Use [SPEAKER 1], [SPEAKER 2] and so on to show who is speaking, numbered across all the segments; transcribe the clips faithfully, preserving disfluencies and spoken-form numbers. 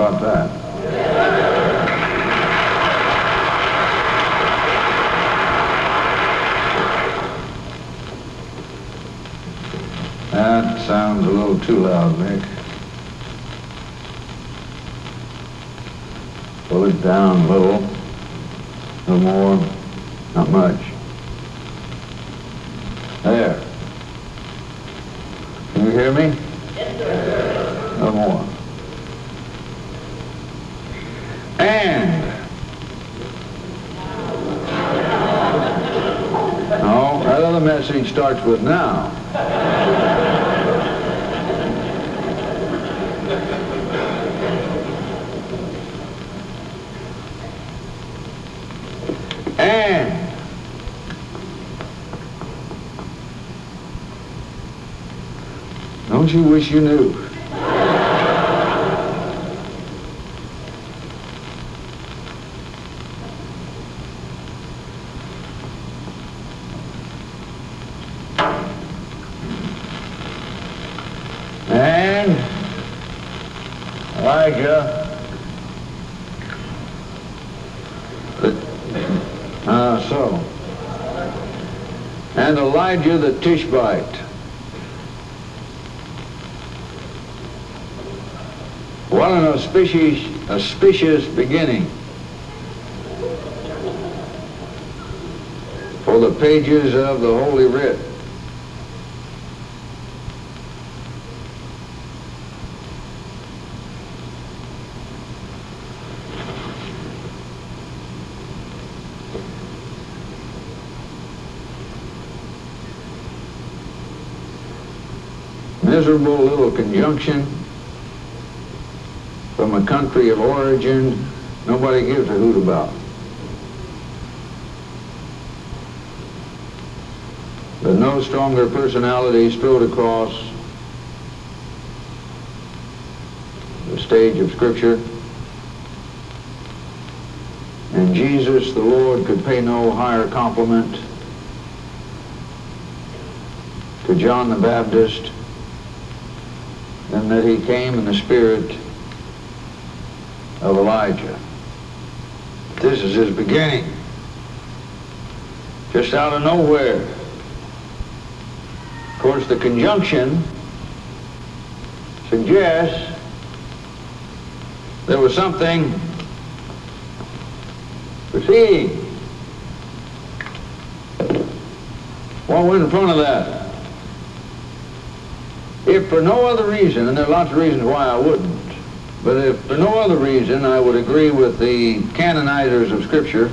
[SPEAKER 1] about that? That sounds a little too loud, Nick. Pull it down a little. A little more. Not much. There. Can you hear me?
[SPEAKER 2] Yes, sir.
[SPEAKER 1] No more. And. No, that other message starts with now. And. Don't you wish you knew? And Elijah, ah, uh, so, and Elijah the Tishbite. What an auspicious, auspicious beginning for the pages of the Holy Writ. Miserable little conjunction from a country of origin nobody gives a hoot about. But no stronger personality strode across the stage of Scripture, and Jesus the Lord could pay no higher compliment to John the Baptist than that he came in the spirit of Elijah. This is his beginning. Just out of nowhere. Of course, the conjunction suggests there was something preceding. What went in front of that? If for no other reason, and there are lots of reasons why I wouldn't, but if for no other reason, I would agree with the canonizers of Scripture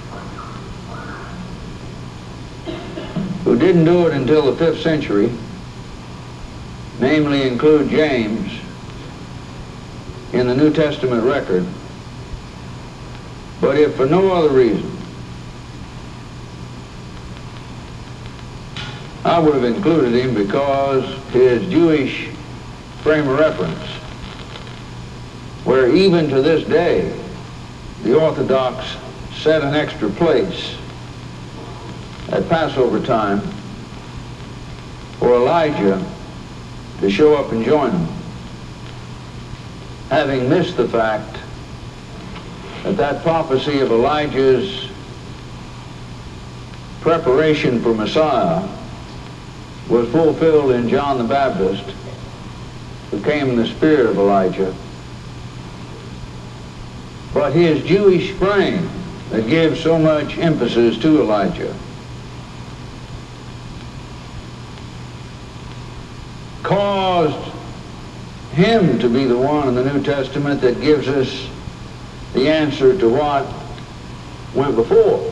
[SPEAKER 1] who didn't do it until the fifth century, namely include James in the New Testament record. But if for no other reason, I would have included him because his Jewish frame of reference, where even to this day the Orthodox set an extra place at Passover time for Elijah to show up and join them, having missed the fact that that prophecy of Elijah's preparation for Messiah was fulfilled in John the Baptist, who came in the spirit of Elijah. But his Jewish frame that gives so much emphasis to Elijah caused him to be the one in the New Testament that gives us the answer to what went before.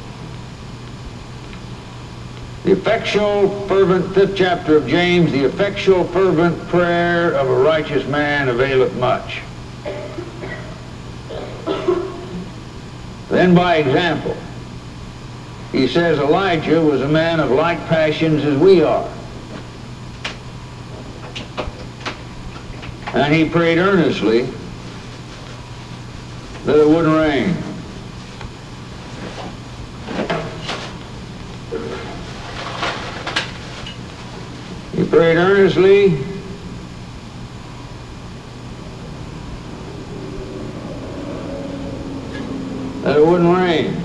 [SPEAKER 1] The effectual, fervent, fifth chapter of James, the effectual, fervent prayer of a righteous man availeth much. Then by example, he says Elijah was a man of like passions as we are. And he prayed earnestly that it wouldn't rain. He prayed earnestly that it wouldn't rain.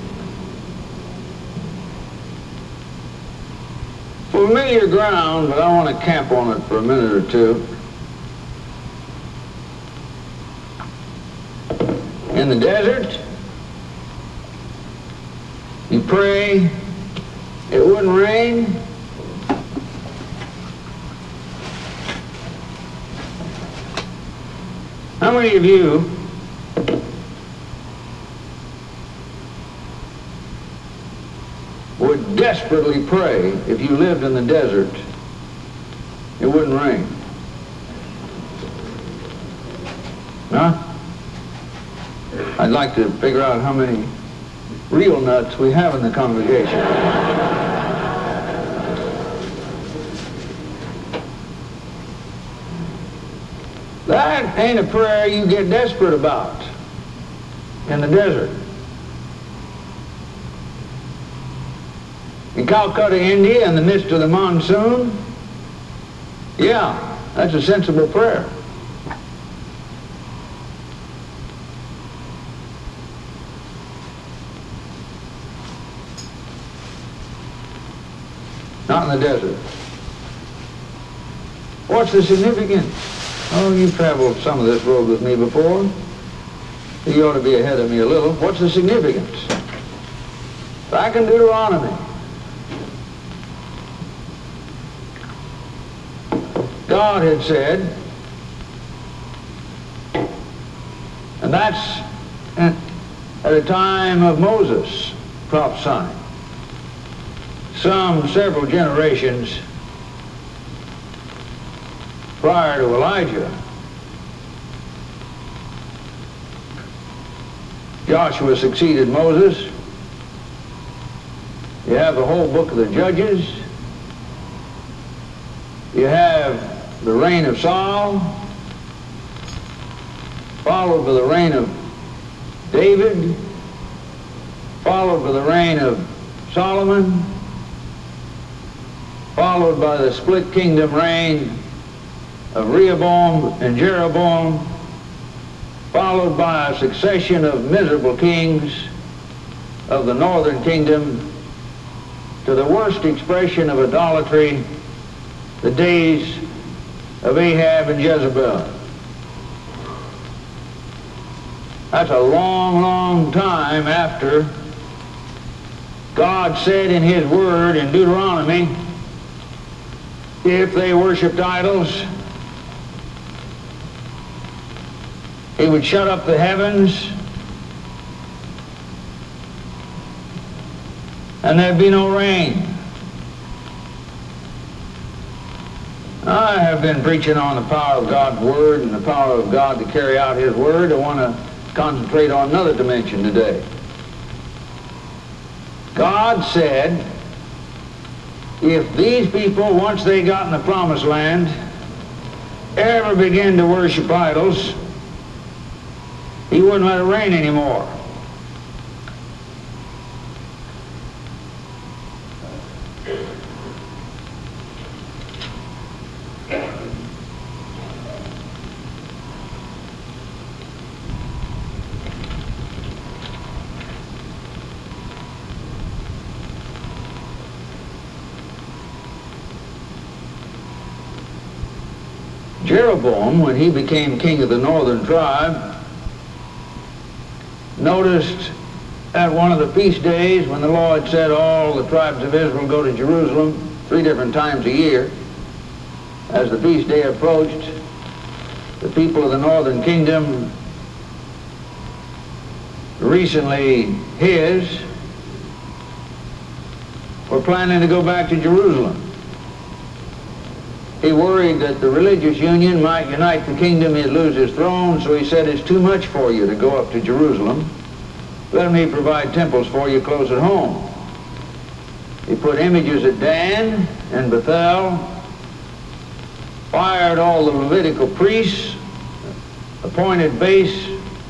[SPEAKER 1] Familiar ground, but I want to camp on it for a minute or two. In the desert, you pray it wouldn't rain. How many of you would desperately pray if you lived in the desert it wouldn't rain? Huh? I'd like to figure out how many real nuts we have in the congregation. That ain't a prayer you get desperate about in the desert. In Calcutta, India, in the midst of the monsoon, yeah, that's a sensible prayer. Not in the desert. What's the significance? Oh, you've traveled some of this road with me before. You ought to be ahead of me a little. What's the significance? Back in Deuteronomy, God had said, and that's at a time of Moses prophesying, some several generations prior to Elijah. Joshua succeeded Moses. You have the whole book of the Judges. You have the reign of Saul, followed by the reign of David, followed by the reign of Solomon, followed by the split kingdom reign of Rehoboam and Jeroboam, followed by a succession of miserable kings of the northern kingdom, to the worst expression of idolatry, the days of Ahab and Jezebel. That's a long, long time after God said in His Word in Deuteronomy, if they worshipped idols, He would shut up the heavens and there'd be no rain. I have been preaching on the power of God's Word and the power of God to carry out His Word. I want to concentrate on another dimension today. God said, if these people, once they got in the promised land, ever begin to worship idols, He wouldn't let it rain anymore. Jeroboam, when he became king of the northern tribe, noticed at one of the feast days when the Lord said all the tribes of Israel go to Jerusalem three different times a year, as the feast day approached, the people of the northern kingdom, recently his, were planning to go back to Jerusalem. He worried that the religious union might unite the kingdom, he'd lose his throne, so he said, it's too much for you to go up to Jerusalem. Let me provide temples for you close at home. He put images at Dan and Bethel, fired all the Levitical priests, appointed base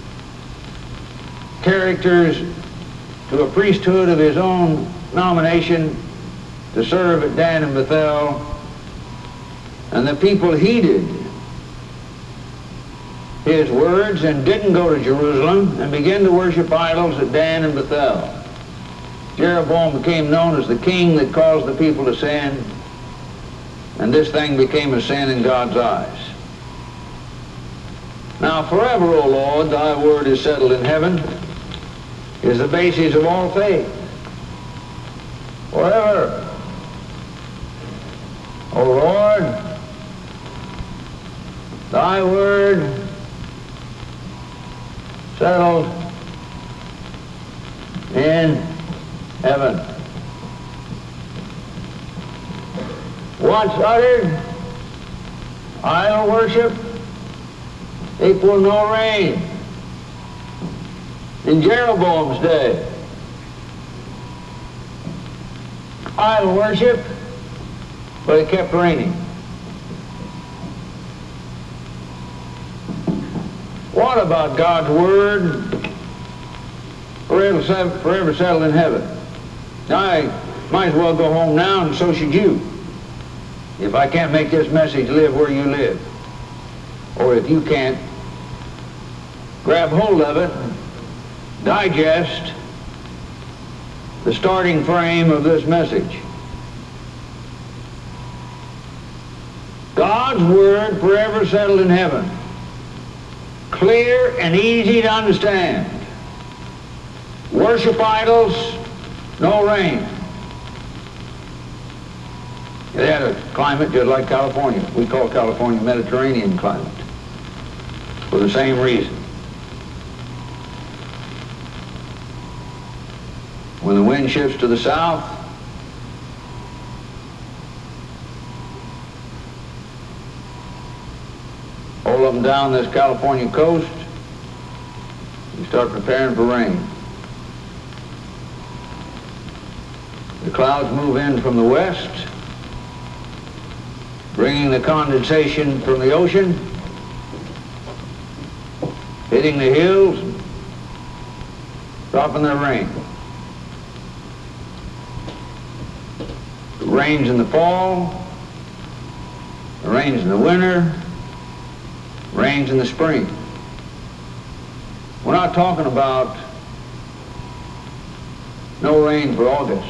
[SPEAKER 1] characters to a priesthood of his own nomination to serve at Dan and Bethel. And the people heeded his words and didn't go to Jerusalem and began to worship idols at Dan and Bethel. Jeroboam became known as the king that caused the people to sin, and this thing became a sin in God's eyes. Now forever, O Lord, thy word is settled in heaven, is the basis of all faith. Forever, O Lord, thy word settled in heaven. Once uttered, idol worship equal no rain. In Jeroboam's day, idol worship, but it kept raining. What about God's word forever, forever settled in heaven? I might as well go home now, and so should you, if I can't make this message live where you live. Or if you can't, grab hold of it, digest the starting frame of this message. God's word forever settled in heaven. Clear and easy to understand. Worship idols, no rain. It had a climate just like California. We call California Mediterranean climate for the same reason. When the wind shifts to the south, all of them down this California coast, you start preparing for rain. The clouds move in from the west, bringing the condensation from the ocean, hitting the hills, dropping their rain. It rains in the fall, it rains in the winter, it rains in the spring. We're not talking about no rain for August.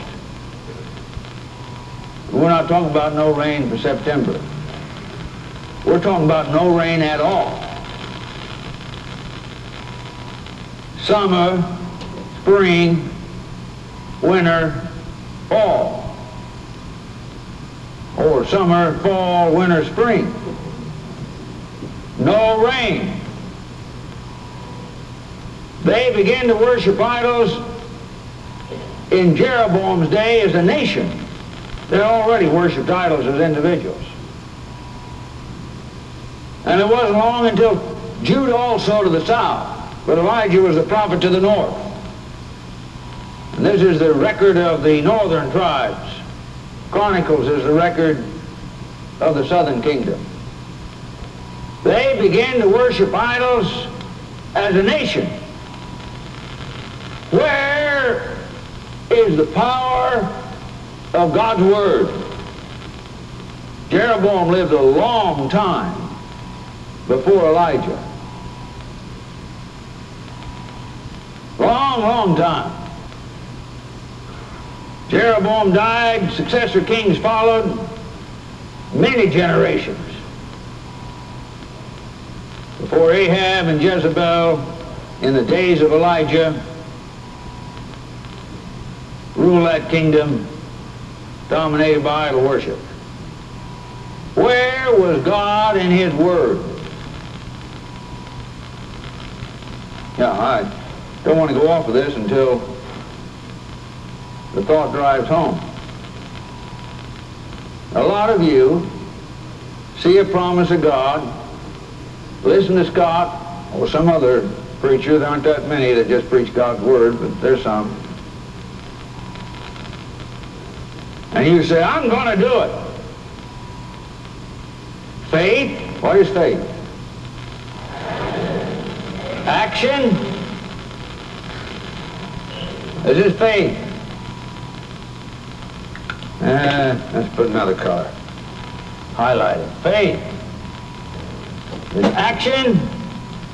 [SPEAKER 1] We're not talking about no rain for September. We're talking about no rain at all. Summer, spring, winter, fall. Or summer, fall, winter, spring. No rain. They began to worship idols in Jeroboam's day as a nation. They already worshipped idols as individuals. And it wasn't long until Judah also to the south, but Elijah was the prophet to the north. And this is the record of the northern tribes. Chronicles is the record of the southern kingdom. They began to worship idols as a nation. Where is the power of God's word? Jeroboam lived a long time before Elijah. Long, long time. Jeroboam died, successor kings followed, many generations before Ahab and Jezebel in the days of Elijah ruled that kingdom dominated by idol worship. Where was God in his word? Yeah, I don't want to go off of this until the thought drives home. A lot of you see a promise of God, listen to Scott or some other preacher. There aren't that many that just preach God's word, but there's some. And you say, I'm going to do it. Faith, what is faith? Action. This is faith. Uh, let's put another color. Highlight it. Faith. There's action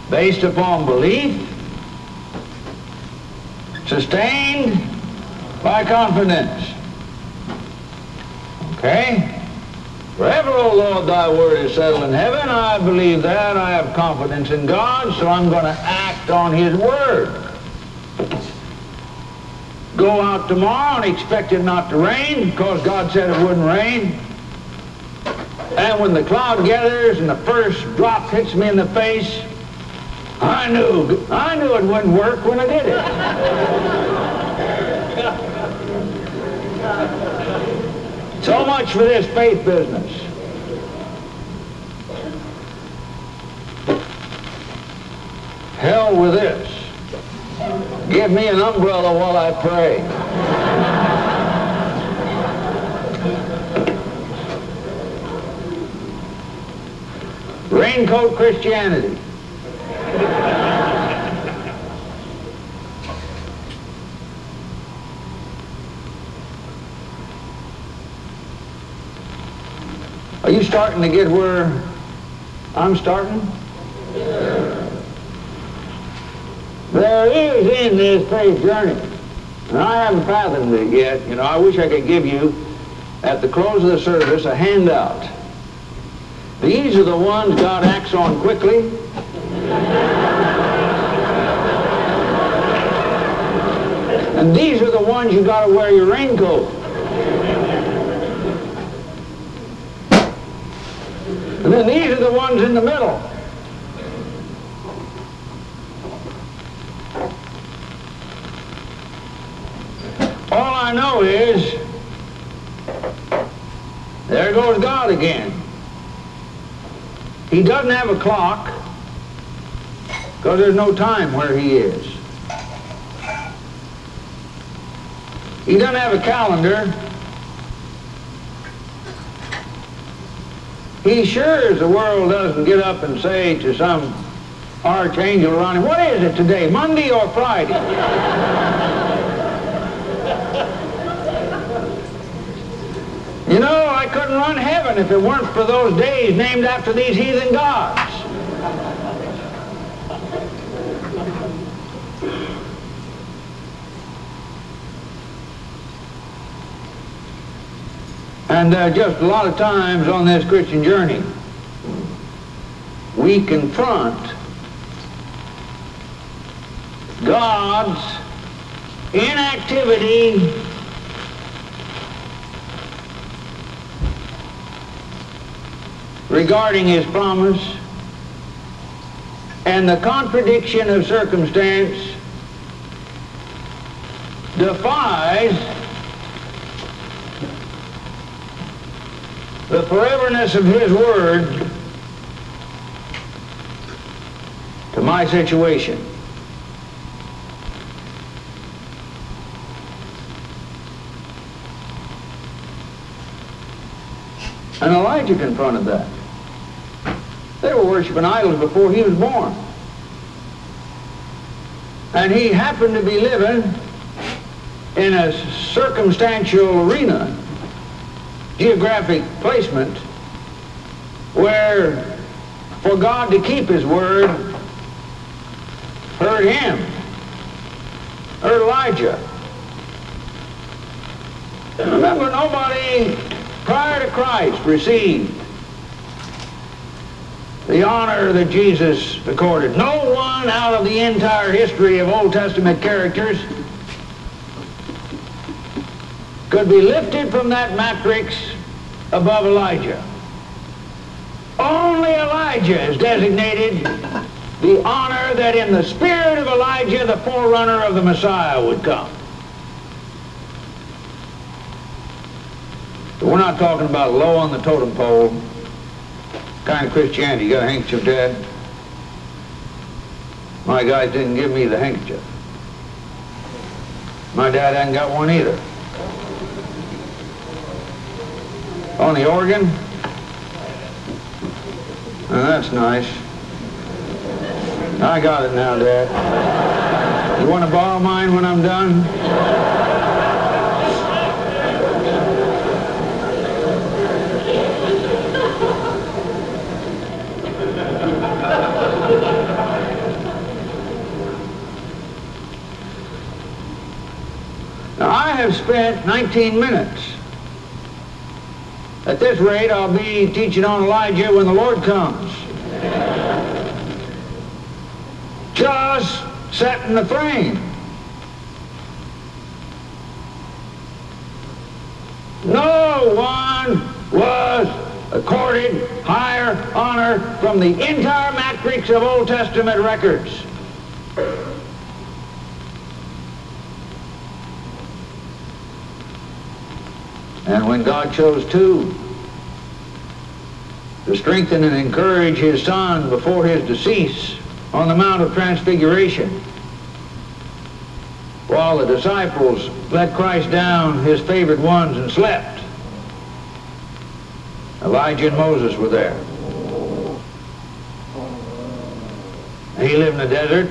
[SPEAKER 1] based upon belief, sustained by confidence. Okay? Forever, O Lord, thy word is settled in heaven. I believe that. I have confidence in God, so I'm going to act on his word. Go out tomorrow and expect it not to rain because God said it wouldn't rain. And when the cloud gathers and the first drop hits me in the face, I knew, I knew it wouldn't work when I did it. So much for this faith business. Hell with this. Give me an umbrella while I pray. Raincoat Christianity. Are you starting to get where I'm starting? There is in this faith journey, and I haven't fathomed it yet. You know, I wish I could give you, at the close of the service, a handout. These are the ones God acts on quickly. And these are the ones you got to wear your raincoat. And then these are the ones in the middle. All I know is, there goes God again. He doesn't have a clock because there's no time where he is. He doesn't have a calendar. He sure as the world doesn't get up and say to some archangel around him, what is it today, Monday or Friday? You know, I couldn't run heaven if it weren't for those days named after these heathen gods. And uh, just a lot of times on this Christian journey, we confront God's inactivity regarding his promise and the contradiction of circumstance defies the foreverness of his word to my situation. And Elijah confronted that. They were worshiping idols before he was born. And he happened to be living in a circumstantial arena, geographic placement, where for God to keep his word hurt him, hurt Elijah. Remember, nobody prior to Christ received the honor that Jesus accorded. No one out of the entire history of Old Testament characters could be lifted from that matrix above Elijah. Only Elijah is designated the honor that in the spirit of Elijah, the forerunner of the Messiah, would come. But we're not talking about low on the totem pole kind of Christianity. You got a handkerchief, Dad? My guys didn't give me the handkerchief. My dad hadn't got one either. On the organ? Oh, that's nice. I got it now, Dad. You want to borrow mine when I'm done? I've spent nineteen minutes. At this rate, I'll be teaching on Elijah when the Lord comes. Just setting the frame. No one was accorded higher honor from the entire matrix of Old Testament records. And when God chose two to strengthen and encourage his son before his decease on the Mount of Transfiguration, while the disciples let Christ down, his favored ones, and slept, Elijah and Moses were there. He lived in the desert.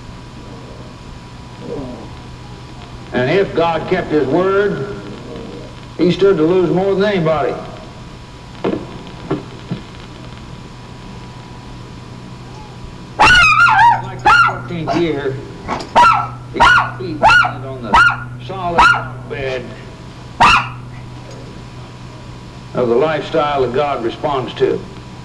[SPEAKER 1] And if God kept his word, he stood to lose more than anybody. Like the fourteenth year, he got feet planted on the solid bed of the lifestyle that God responds to.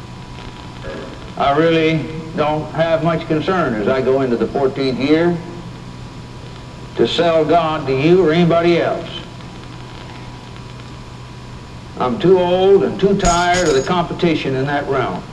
[SPEAKER 1] I really don't have much concern as I go into the fourteenth year to sell God to you or anybody else. I'm too old and too tired of the competition in that realm.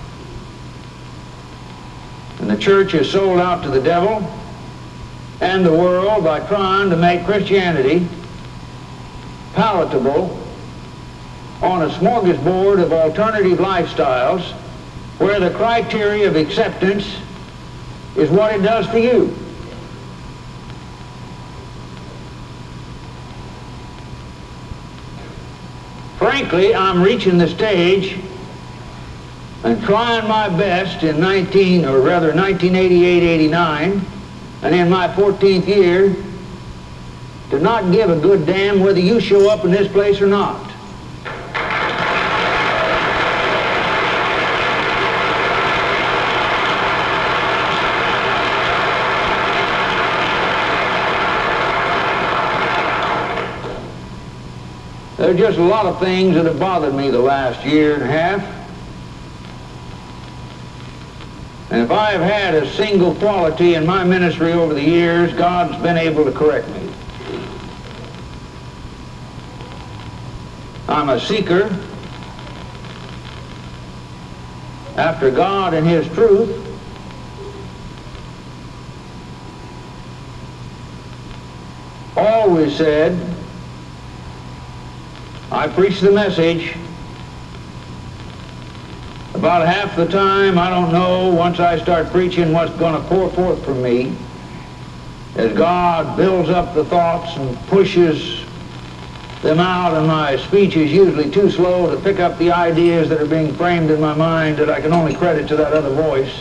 [SPEAKER 1] And the church is sold out to the devil and the world by trying to make Christianity palatable on a smorgasbord of alternative lifestyles where the criteria of acceptance is what it does for you. Frankly, I'm reaching the stage and trying my best in nineteen, or rather nineteen eighty-eight eighty-nine, and in my fourteenth year, to not give a good damn whether you show up in this place or not. There are just a lot of things that have bothered me the last year and a half. And if I have had a single quality in my ministry over the years, God's been able to correct me. I'm a seeker after God and his truth. Always said, I preach the message. About half the time, I don't know, once I start preaching, what's going to pour forth from me as God builds up the thoughts and pushes them out, and my speech is usually too slow to pick up the ideas that are being framed in my mind that I can only credit to that other voice.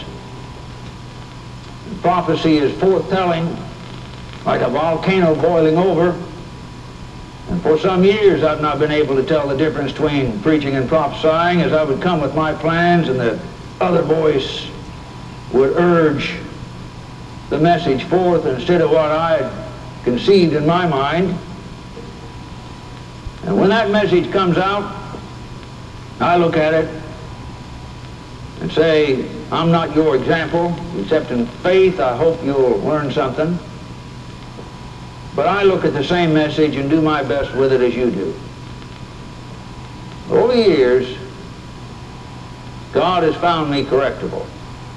[SPEAKER 1] Prophecy is forth-telling, like a volcano boiling over. And for some years I've not been able to tell the difference between preaching and prophesying, as I would come with my plans and the other voice would urge the message forth instead of what I had conceived in my mind. And when that message comes out, I look at it and say, I'm not your example, except in faith I hope you'll learn something. But I look at the same message and do my best with it as you do. Over the years, God has found me correctable.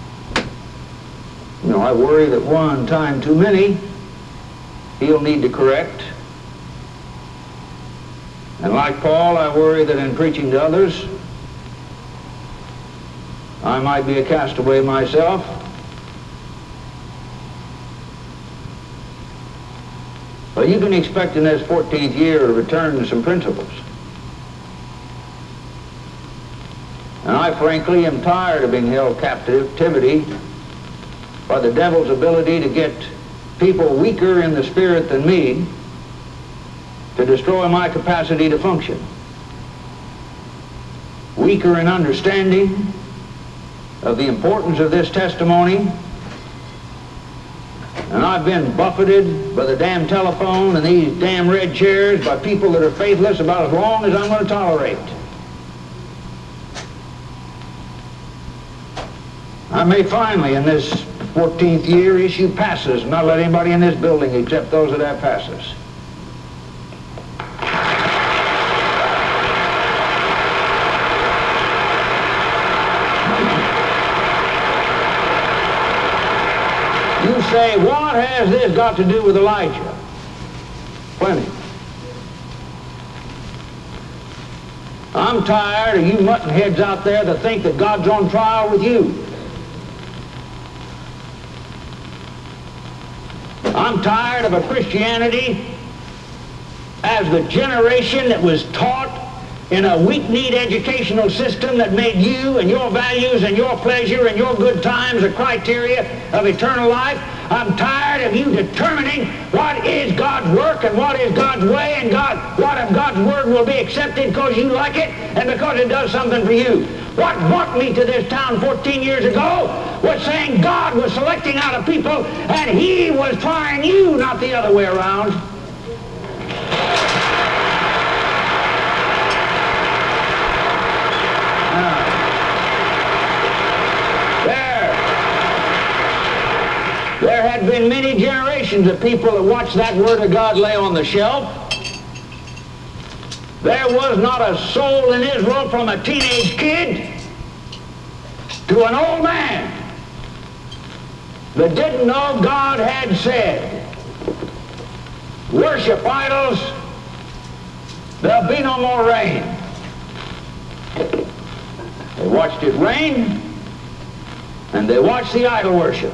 [SPEAKER 1] You know, I worry that one time too many, he'll need to correct. And like Paul, I worry that in preaching to others, I might be a castaway myself. But you can expect in this fourteenth year a return to some principles. And I frankly am tired of being held captivity by the devil's ability to get people weaker in the spirit than me to destroy my capacity to function. Weaker in understanding of the importance of this testimony. And I've been buffeted by the damn telephone and these damn red chairs by people that are faithless about as long as I'm going to tolerate. I may finally, in this fourteenth year, issue passes and not let anybody in this building except those that have passes. You say, what has this got to do with Elijah? Plenty. I'm tired of you muttonheads out there that think that God's on trial with you. I'm tired of a Christianity as the generation that was taught in a weak-kneed educational system that made you and your values and your pleasure and your good times a criteria of eternal life. I'm tired of you determining what is God's work and what is God's way and God, what of God's word will be accepted because you like it and because it does something for you. What brought me to this town fourteen years ago was saying God was selecting out a people and he was trying you, not the other way around. There had been many generations of people that watched that Word of God lay on the shelf. There was not a soul in Israel from a teenage kid to an old man that didn't know God had said, worship idols, there'll be no more rain. They watched it rain, and they watched the idol worship.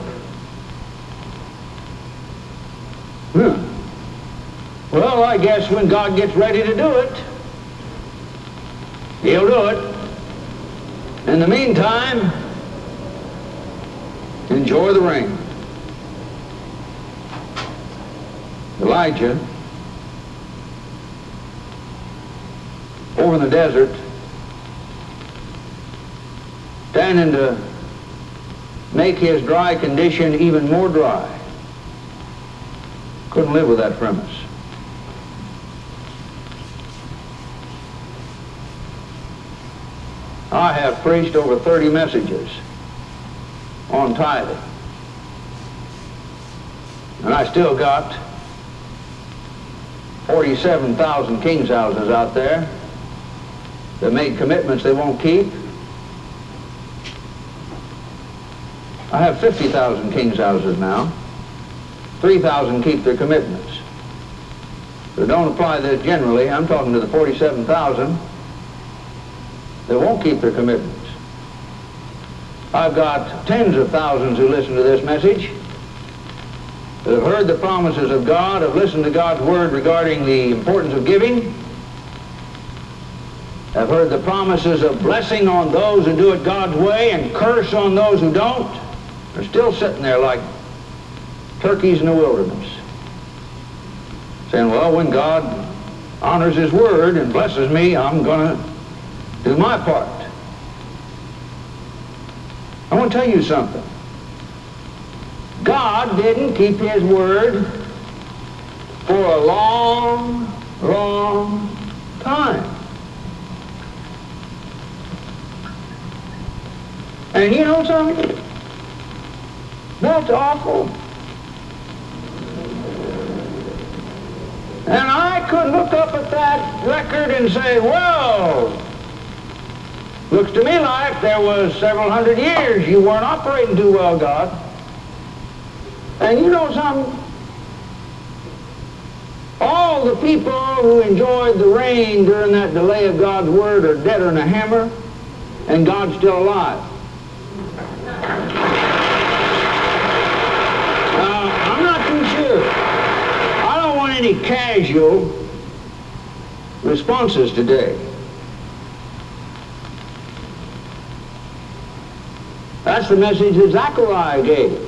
[SPEAKER 1] Hmm. Well, I guess when God gets ready to do it, he'll do it. In the meantime, enjoy the rain. Elijah, over in the desert, standing to make his dry condition even more dry. Couldn't live with that premise. I have preached over thirty messages on tithing. And I still got forty-seven thousand king's houses out there that made commitments they won't keep. I have fifty thousand king's houses now. three thousand keep their commitments. But don't apply this generally. I'm talking to the forty-seven thousand that won't keep their commitments. I've got tens of thousands who listen to this message, that have heard the promises of God, have listened to God's word regarding the importance of giving, have heard the promises of blessing on those who do it God's way and curse on those who don't. They're still sitting there like turkeys in the wilderness, saying, well, when God honors his word and blesses me, I'm going to do my part. I want to tell you something. God didn't keep his word for a long, long time. And you know something? That's awful. And I could look up at that record and say, well, looks to me like there was several hundred years you weren't operating too well, God. And you know something? All the people who enjoyed the rain during that delay of God's word are deader than a hammer, and God's still alive. Now, I'm not too sure. I don't want any casual responses today. That's the message that Zechariah gave.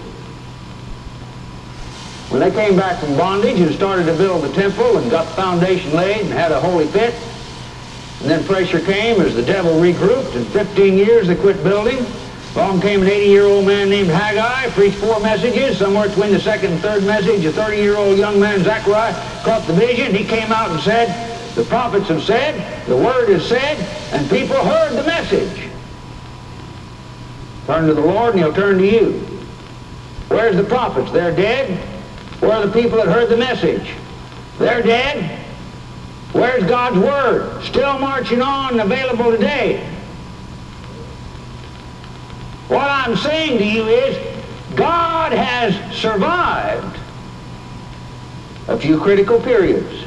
[SPEAKER 1] When they came back from bondage and started to build the temple and got the foundation laid and had a holy pit, and then pressure came as the devil regrouped. In fifteen years they quit building.
[SPEAKER 3] Along came an eighty-year-old man named Haggai, preached four messages. Somewhere between the second and third message, a thirty-year-old young man, Zechariah, caught the vision. He came out and said, the prophets have said, the word is said, and people heard the message. Turn to the Lord and he'll turn to you. Where's the prophets? They're dead. Where are the people that heard the message? They're dead. Where's God's word? Still marching on and available today. What I'm saying to you is, God has survived a few critical periods.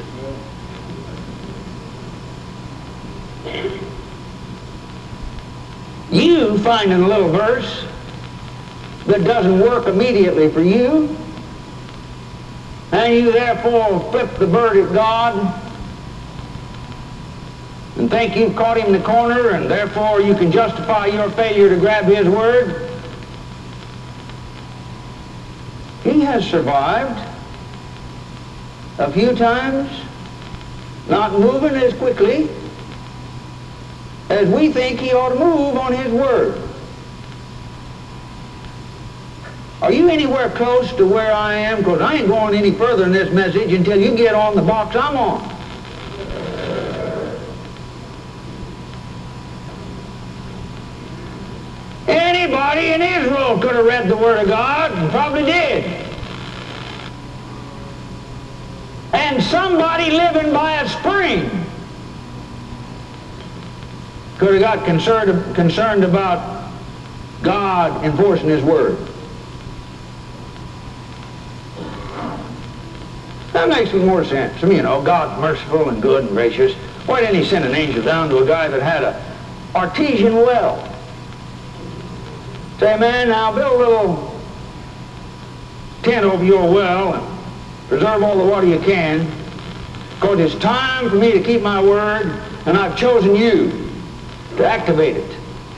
[SPEAKER 3] You find in a little verse that doesn't work immediately for you, and you therefore flip the bird at God and think you've caught him in the corner, and therefore you can justify your failure to grab his word. He has survived a few times, not moving as quickly as we think he ought to move on his word. Are you anywhere close to where I am? Because I ain't going any further in this message until you get on the box I'm on. Anybody in Israel could have read the Word of God, and probably did. And somebody living by a spring could have got concerned, concerned about God enforcing his word. That makes more sense. I mean, you know, God's merciful and good and gracious. Why didn't he send an angel down to a guy that had a artesian well? Say, man, now build a little tent over your well and preserve all the water you can, because it's time for me to keep my word, and I've chosen you to activate it.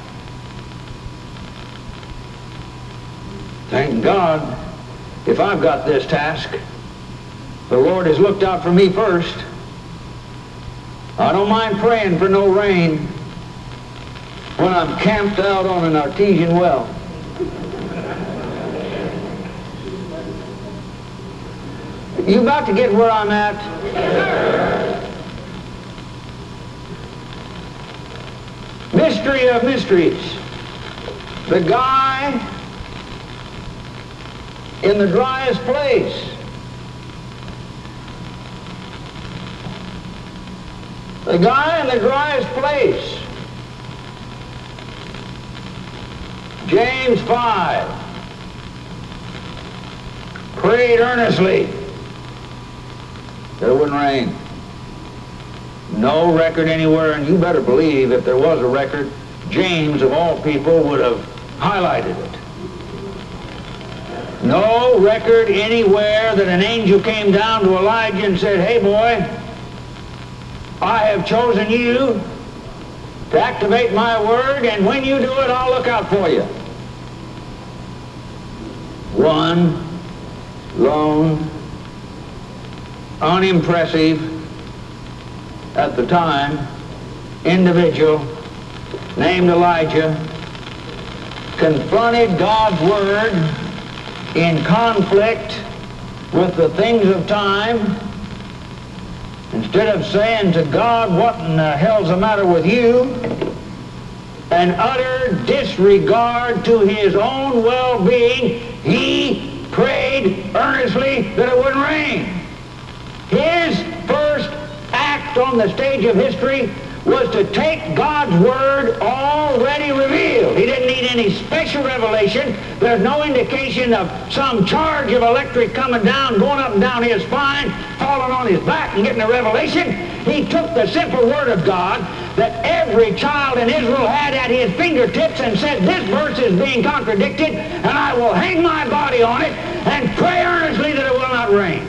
[SPEAKER 3] Thank God, if I've got this task, the Lord has looked out for me first. I don't mind praying for no rain when I'm camped out on an artesian well. You about to get where I'm at? Mystery of mysteries. The guy in the driest place. The guy in the driest place. James five. Prayed earnestly that it wouldn't rain. No record anywhere, and you better believe if there was a record, James, of all people, would have highlighted it. No record anywhere that an angel came down to Elijah and said, hey boy, I have chosen you to activate my word, and when you do it, I'll look out for you. One lone, unimpressive, at the time, individual named Elijah confronted God's word in conflict with the things of time. Instead of saying to God, what in the hell's the matter with you, an utter disregard to his own well-being, he prayed earnestly that it wouldn't rain. His first act on the stage of history was to take God's word already revealed. He didn't need any special revelation. There's no indication of some charge of electric coming down, going up and down his spine, falling on his back and getting a revelation. He took the simple word of God that every child in Israel had at his fingertips and said, this verse is being contradicted, and I will hang my body on it and pray earnestly that it will not rain.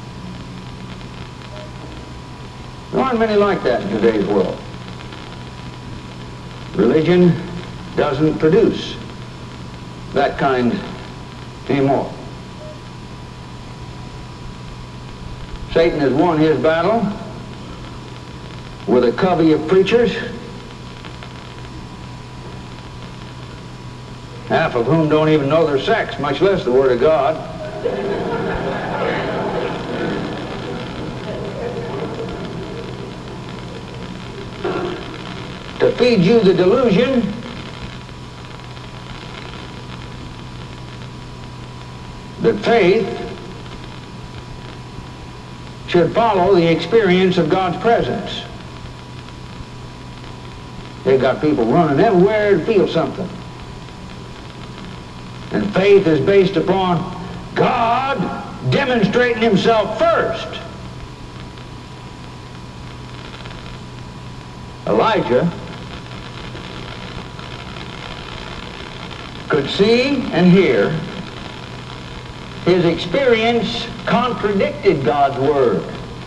[SPEAKER 3] There aren't many like that in today's world. Religion doesn't produce that kind anymore. Satan has won his battle with a covey of preachers half of whom don't even know their sex, much less the Word of God. To feed you the delusion that faith should follow the experience of God's presence. They've got people running everywhere to feel something. And faith is based upon God demonstrating himself first. Elijah could see and hear. His experience contradicted God's word.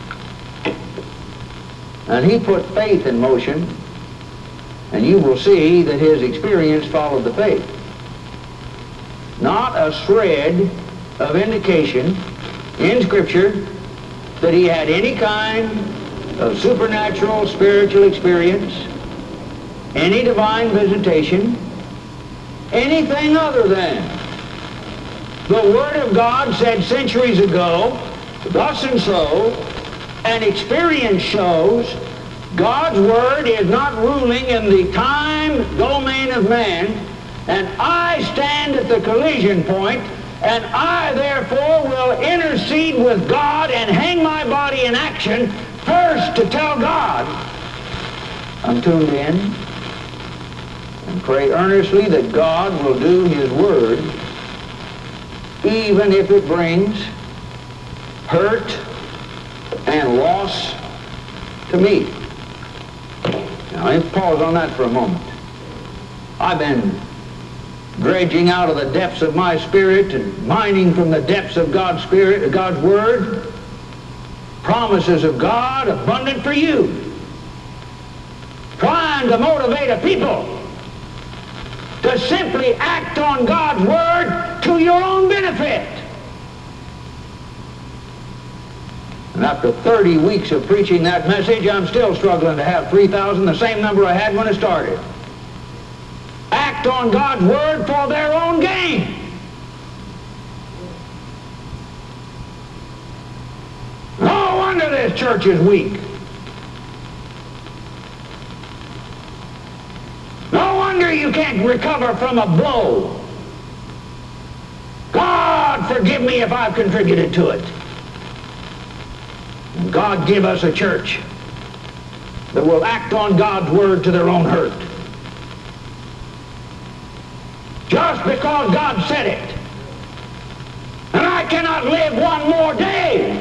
[SPEAKER 3] And he put faith in motion, and you will see that his experience followed the faith. Not a shred of indication in Scripture that he had any kind of supernatural spiritual experience, any divine visitation, anything other than the Word of God said centuries ago, thus and so, and experience shows God's Word is not ruling in the time domain of man, and I stand at the collision point, and I therefore will intercede with God and hang my body in action first to tell God I'm tuned in, and pray earnestly that God will do his word even if it brings hurt and loss to me. Now, let's pause on that for a moment. I've been dredging out of the depths of my spirit and mining from the depths of God's Spirit, God's Word, promises of God abundant for you, trying to motivate a people to simply act on God's Word to your own benefit. And after thirty weeks of preaching that message, I'm still struggling to have three thousand, the same number I had when I started. Act on God's Word for their own gain. No wonder this church is weak. No wonder you can't recover from a blow. God forgive me if I've contributed to it. And God give us a church that will act on God's Word to their own hurt. Just because God said it. And I cannot live one more day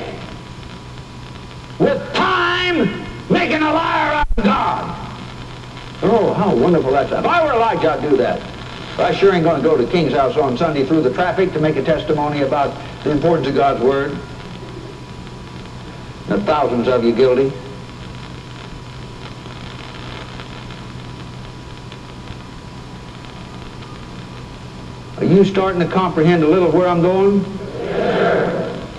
[SPEAKER 3] with time making a liar out of God. Oh, how wonderful that's. If I were Elijah, I'd do that. But I sure ain't going to go to King's house on Sunday through the traffic to make a testimony about the importance of God's Word. And thousands of you guilty. Are you starting to comprehend a little where I'm going?
[SPEAKER 2] Yes.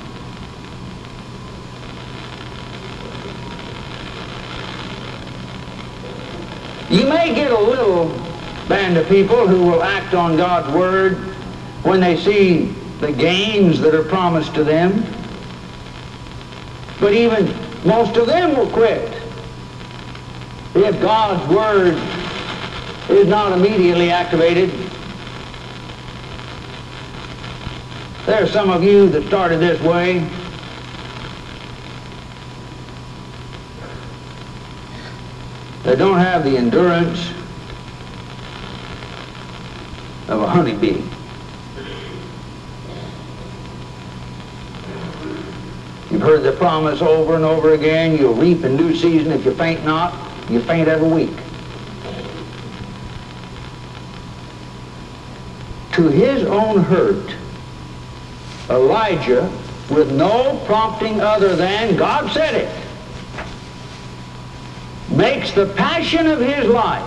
[SPEAKER 3] You may get a little band of people who will act on God's Word when they see the gains that are promised to them. But even most of them will quit if God's Word is not immediately activated. There are some of you that started this way. They don't have the endurance of a honeybee. You've heard the promise over and over again, you'll reap in due season if you faint not. You faint every week. To his own hurt, Elijah, with no prompting other than God said it, makes the passion of his life.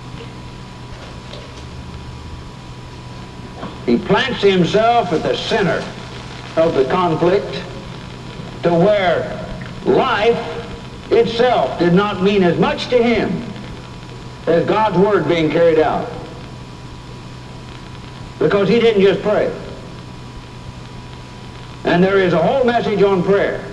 [SPEAKER 3] He plants himself at the center of the conflict to where life itself did not mean as much to him as God's Word being carried out. because he didn't just pray. And there is a whole message on prayer.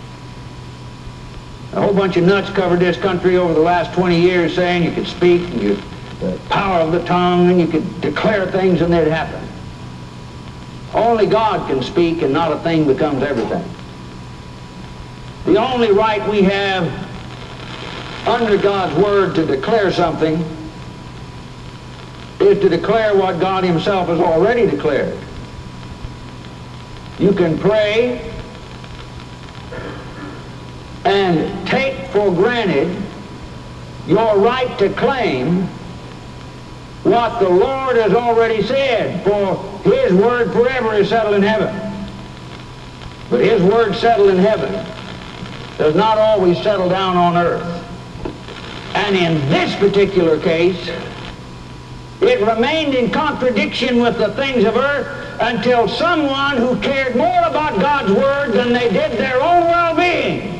[SPEAKER 3] A whole bunch of nuts covered this country over the last twenty years saying you could speak, and you, the power of the tongue, and you could declare things and they'd happen. Only God can speak, and not a thing becomes everything. The only right we have under God's word to declare something is to declare what God himself has already declared. You can pray and take for granted your right to claim what the Lord has already said, for his word forever is settled in heaven. But his word settled in heaven does not always settle down on earth. And in this particular case, it remained in contradiction with the things of earth until someone who cared more about God's word than they did their own well-being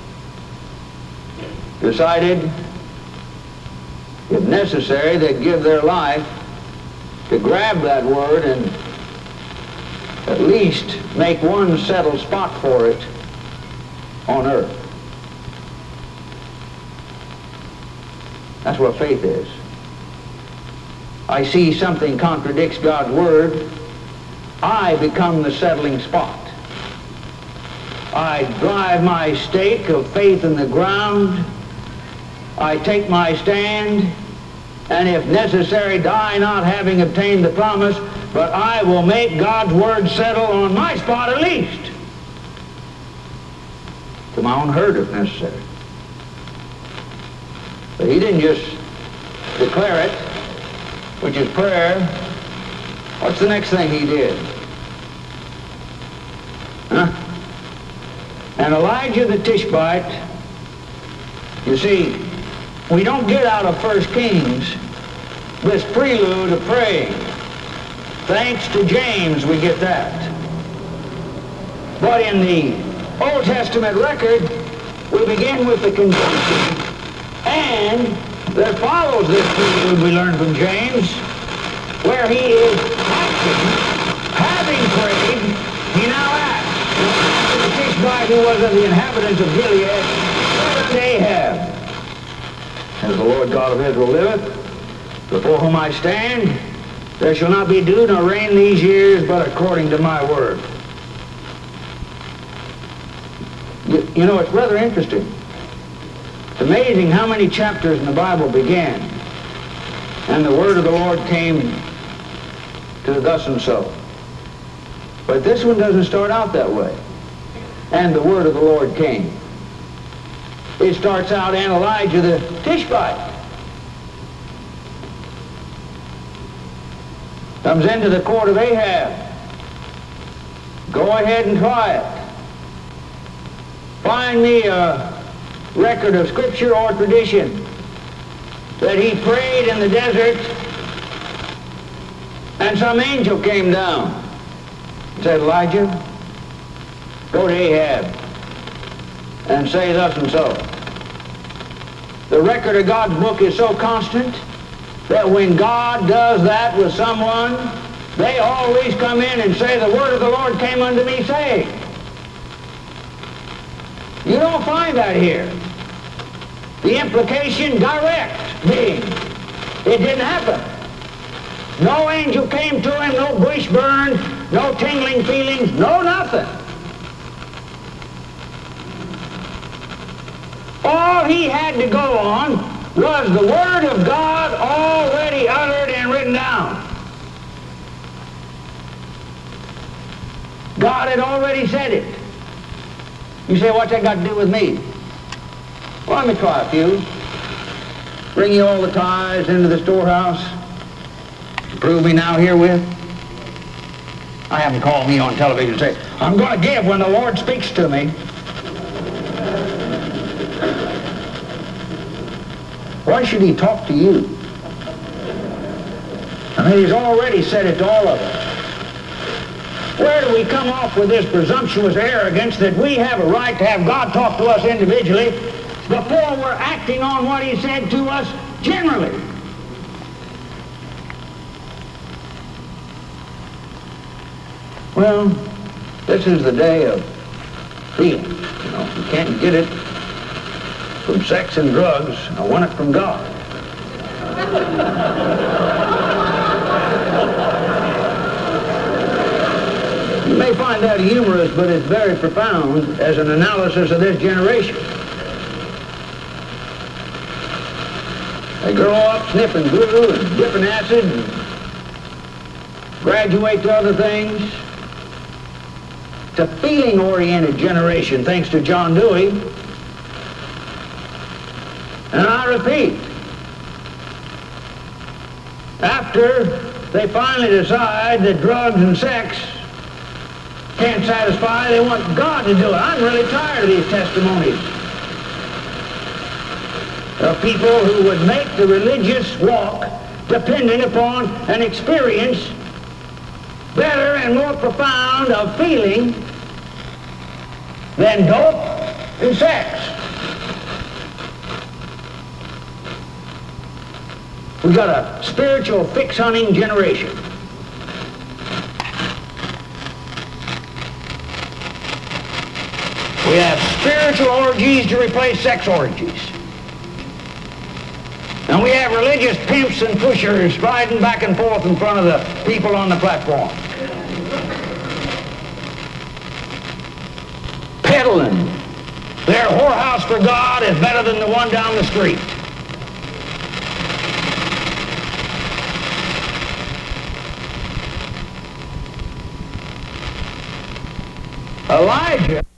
[SPEAKER 3] decided, if necessary, they'd give their life to grab that word and at least make one settled spot for it on earth. That's what faith is. I see something contradicts God's word, I become the settling spot. I drive my stake of faith in the ground, I take my stand, and if necessary, die not having obtained the promise, but I will make God's word settle on my spot at least. To my own hurt if necessary. But he didn't just declare it, which is prayer. What's the next thing he did? Huh? And Elijah the Tishbite, you see, we don't get out of First Kings this prelude of praying. Thanks to James we get that. But in the Old Testament record, we begin with the conjunction, and there follows this prelude we learn from James, where he is acting, having prayed, he now acts. The Tishbite, who was of the inhabitants of Gilead, said unto Ahab, as the Lord God of Israel liveth, before whom I stand, there shall not be dew nor rain these years, but according to my word. You, you know, it's rather interesting. It's amazing how many chapters in the Bible began, and the word of the Lord came to thus and so. But this one doesn't start out that way. And the word of the Lord came. It starts out, and Elijah the Tishbite comes into the court of Ahab. Go ahead and try it. Find me a record of scripture or tradition that he prayed in the desert and some angel came down and said, Elijah, go to Ahab and say thus and so. The record of God's book is so constant that when God does that with someone, they always come in and say, the word of the Lord came unto me saying. You don't find that here. The implication direct being, it didn't happen. No angel came to him, no bush burned, no tingling feelings, no nothing. All he had to go on was the word of God already uttered and written down. God had already said it. You say, what's that got to do with me? Well, let me try a few. Bring you all the tithes into the storehouse. Prove me now herewith. I haven't called me on television and say, I'm going to give when the Lord speaks to me. Why should he talk to you? I mean, he's already said it to all of us. Where do we come off with this presumptuous arrogance that we have a right to have God talk to us individually before we're acting on what he said to us generally? Well, this is the day of feeling. You know, you can't get it from sex and drugs. I want it from God. You may find that humorous, but it's very profound as an analysis of this generation. They grow up sniffing glue and dipping acid and graduate to other things. It's a feeling-oriented generation, thanks to John Dewey. And I repeat, after they finally decide that drugs and sex can't satisfy, they want God to do it. I'm really tired of these testimonies of people who would make the religious walk dependent upon an experience better and more profound of feeling than dope and sex. We've got a spiritual fix-hunting generation. We have spiritual orgies to replace sex orgies. And we have religious pimps and pushers riding back and forth in front of the people on the platform. Peddling. Their whorehouse for God is better than the one down the street. Elijah